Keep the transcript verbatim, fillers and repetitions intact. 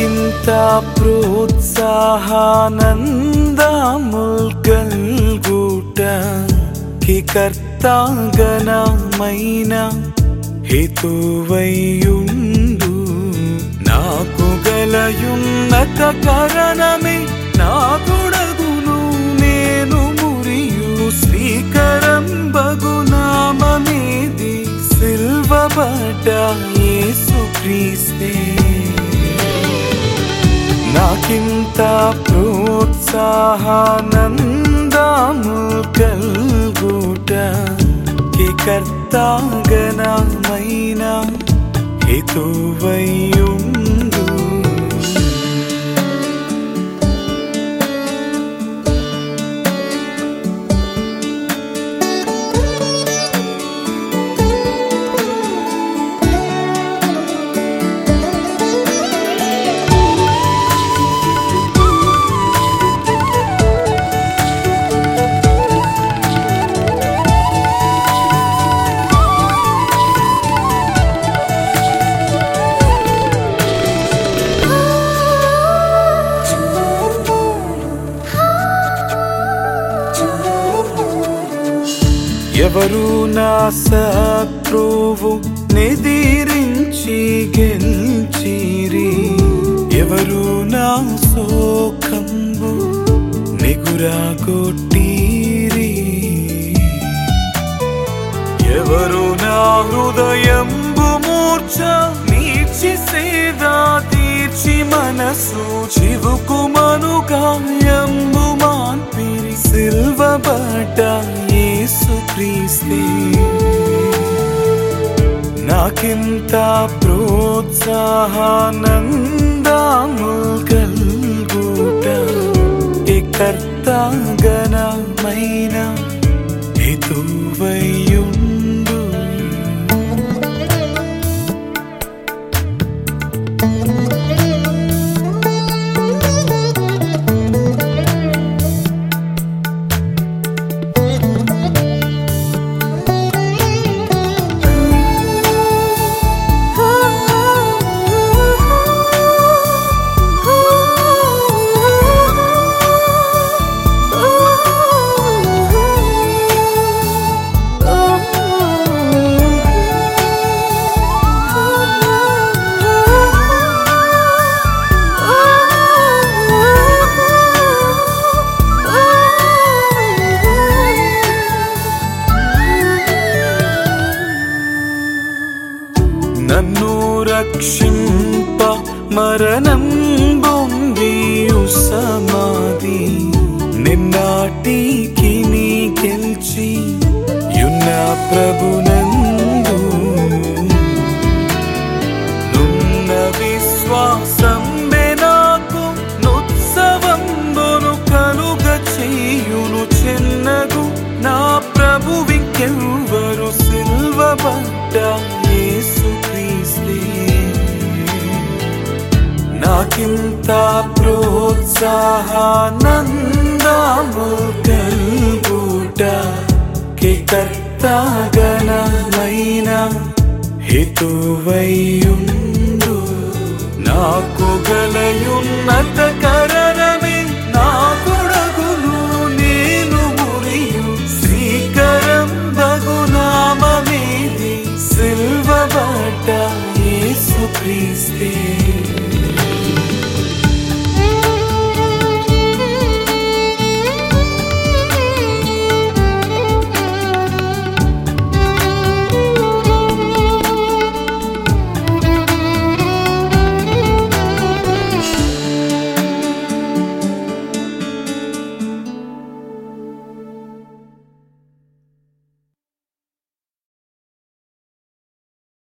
నాకింత ప్రోత్సాహానందముల్ కల్గుట కి కర్తాగణమైన హేతువైయుండు నాకు గలయున్నత కరణమే నాకుడగును నేను మురియు శ్రీకరం బగు నామమేది సిల్వబడ్డ యేసుక్రీస్తే నాకింత ప్రోత్సాహానందము కల్గుట కి కర్తాగణమైన హేతువైయుండు ఎవరు నా శత్రువు నిదిరించి గెలిచిరి ఎవరు నా శోకంబు నిగురాగొట్టిరి ఎవరు నా హృదయంబు మూర్ఛ నీచి సేదా తీర్చి మనసు చివుకుమను గాయంబు మాన్పిరి సిల్వబడ్డ యేసుక్రీస్తే నాకింత ప్రోత్సాహానందము కల్గుట కి కర్తాగణమైన హేతువైయుండు నన్ను రక్షింప మరణం బొందియు సమాధి నిన్నాటికి నీ గెలిచి యున్న ప్రభునందు నున్న విశ్వాసం నాకు నుత్సవంబును కలుగ చేయును చిన్నగు నా ప్రభువికెవ్వరు సిల్వబడ్డ యేసుక్రీస్తే నాకింత ప్రోత్సాహానందము కల్గుట కి కర్తాగణమైన హేతువైయుండు నాకు గలయున్నత కర